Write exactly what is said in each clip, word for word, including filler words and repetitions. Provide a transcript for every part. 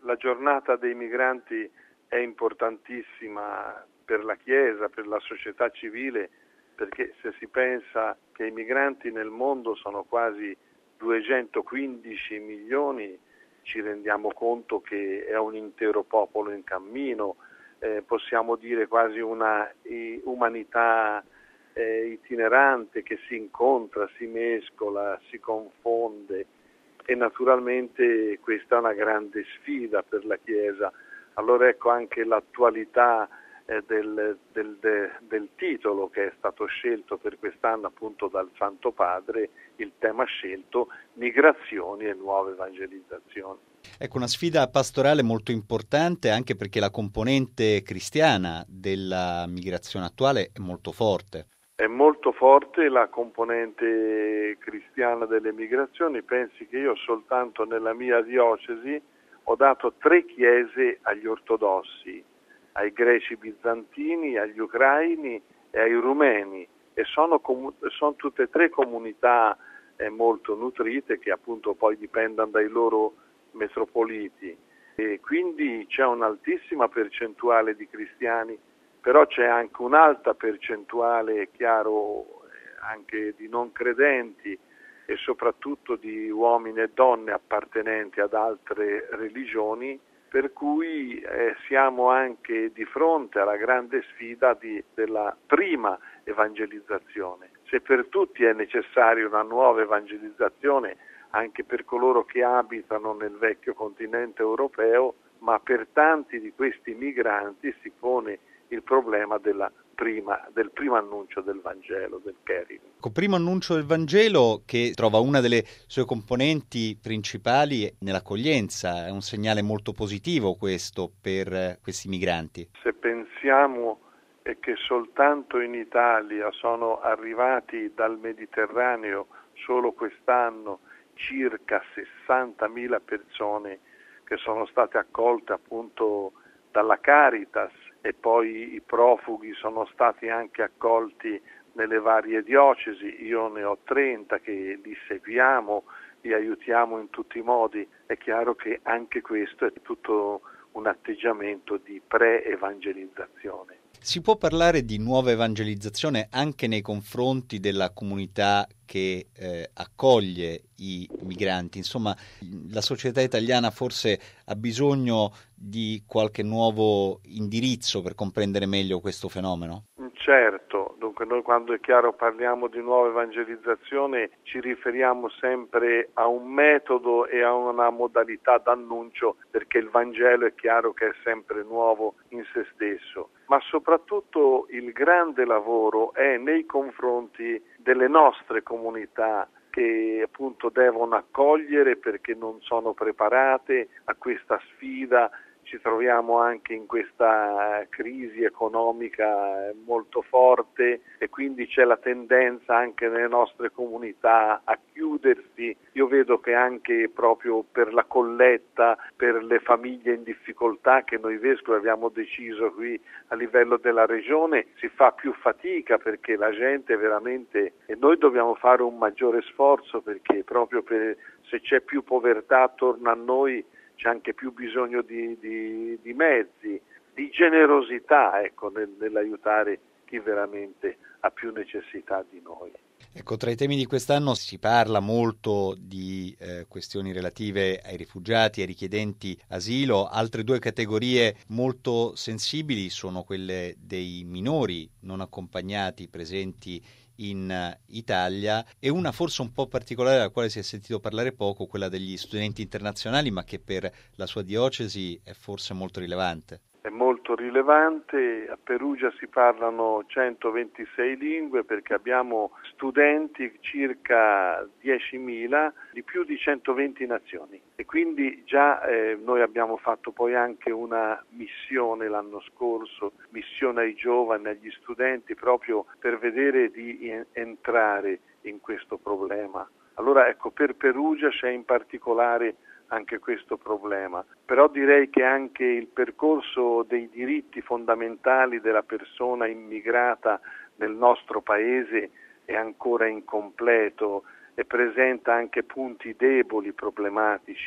La giornata dei migranti è importantissima per la Chiesa, per la società civile, perché se si pensa che i migranti nel mondo sono quasi duecentoquindici milioni, ci rendiamo conto che è un intero popolo in cammino, eh, possiamo dire quasi una eh, umanità eh, itinerante che si incontra, si mescola, si confonde e naturalmente questa è una grande sfida per la Chiesa. Allora ecco anche l'attualità eh, del, del, de, del titolo che è stato scelto per quest'anno appunto dal Santo Padre, il tema scelto, migrazioni e nuove evangelizzazioni. Ecco, una sfida pastorale molto importante anche perché la componente cristiana della migrazione attuale è molto forte. È molto forte la componente cristiana delle migrazioni. Pensi che io soltanto nella mia diocesi ho dato tre chiese agli ortodossi, ai greci bizantini, agli ucraini e ai rumeni, e sono, comu- sono tutte e tre comunità eh, molto nutrite che appunto poi dipendono dai loro metropoliti, e quindi c'è un'altissima percentuale di cristiani, però c'è anche un'alta percentuale, è chiaro, anche di non credenti e soprattutto di uomini e donne appartenenti ad altre religioni, per cui eh, siamo anche di fronte alla grande sfida di, della prima evangelizzazione. Se per tutti è necessaria una nuova evangelizzazione, anche per coloro che abitano nel vecchio continente europeo, ma per tanti di questi migranti si pone il problema della prima, del primo annuncio del Vangelo, del Kerigma. Con primo annuncio del Vangelo che trova una delle sue componenti principali nell'accoglienza, è un segnale molto positivo questo per questi migranti. Se pensiamo che soltanto in Italia sono arrivati dal Mediterraneo solo quest'anno circa sessantamila persone che sono state accolte appunto dalla Caritas, e poi i profughi sono stati anche accolti nelle varie diocesi. Io ne ho trenta che li seguiamo, li aiutiamo in tutti i modi. È chiaro che anche questo è tutto un atteggiamento di pre-evangelizzazione. Si può parlare di nuova evangelizzazione anche nei confronti della comunità che eh, accoglie i migranti? Insomma, la società italiana forse ha bisogno di qualche nuovo indirizzo per comprendere meglio questo fenomeno? Certo, dunque noi quando è chiaro parliamo di nuova evangelizzazione ci riferiamo sempre a un metodo e a una modalità d'annuncio, perché il Vangelo è chiaro che è sempre nuovo in se stesso, ma soprattutto il grande lavoro è nei confronti delle nostre comunità che appunto devono accogliere perché non sono preparate a questa sfida. Ci troviamo anche in questa crisi economica molto forte e quindi c'è la tendenza anche nelle nostre comunità a chiudersi. Io vedo che anche proprio per la colletta, per le famiglie in difficoltà che noi vescovi abbiamo deciso qui a livello della regione, si fa più fatica perché la gente veramente, e noi dobbiamo fare un maggiore sforzo perché proprio per, se c'è più povertà attorno a noi c'è anche più bisogno di, di, di mezzi, di generosità, ecco, nel, nell'aiutare chi veramente ha più necessità di noi. Ecco, tra i temi di quest'anno si parla molto di eh, questioni relative ai rifugiati, ai richiedenti asilo. Altre due categorie molto sensibili sono quelle dei minori non accompagnati presenti in Italia, e una forse un po' particolare della quale si è sentito parlare poco, quella degli studenti internazionali, ma che per la sua diocesi è forse molto rilevante. È molto rilevante, a Perugia si parlano centoventisei lingue perché abbiamo studenti circa diecimila di più di centoventi nazioni, e quindi già eh, noi abbiamo fatto poi anche una missione l'anno scorso, missione ai giovani, agli studenti, proprio per vedere di entrare in questo problema. Allora ecco, per Perugia c'è in particolare anche questo problema, però direi che anche il percorso dei diritti fondamentali della persona immigrata nel nostro paese è ancora incompleto e presenta anche punti deboli, problematici.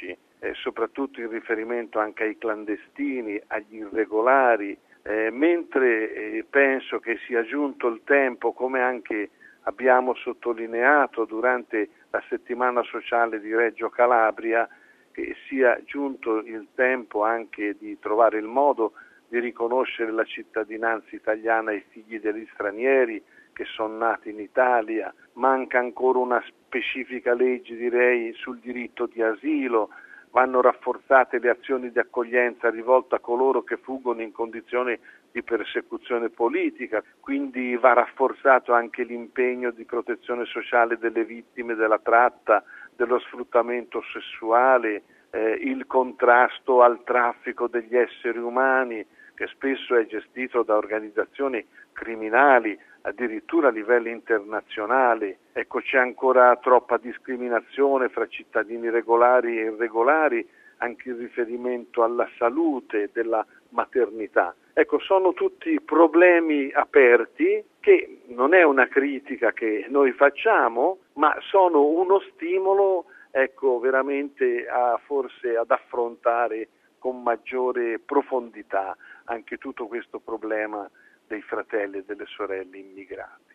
eh, soprattutto in riferimento anche ai clandestini, agli irregolari, eh, mentre eh, penso che sia giunto il tempo, come anche abbiamo sottolineato durante la settimana sociale di Reggio Calabria, che sia giunto il tempo anche di trovare il modo di riconoscere la cittadinanza italiana ai figli degli stranieri che sono nati in Italia. Manca ancora una specifica legge, direi, sul diritto di asilo. Vanno rafforzate le azioni di accoglienza rivolte a coloro che fuggono in condizioni di persecuzione politica, quindi va rafforzato anche l'impegno di protezione sociale delle vittime della tratta, dello sfruttamento sessuale, eh, il contrasto al traffico degli esseri umani, che spesso è gestito da organizzazioni criminali, addirittura a livello internazionale. Ecco, c'è ancora troppa discriminazione fra cittadini regolari e irregolari, anche in riferimento alla salute della maternità. Ecco, sono tutti problemi aperti che non è una critica che noi facciamo, ma sono uno stimolo, ecco, veramente a forse ad affrontare con maggiore profondità anche tutto questo problema dei fratelli e delle sorelle immigrati.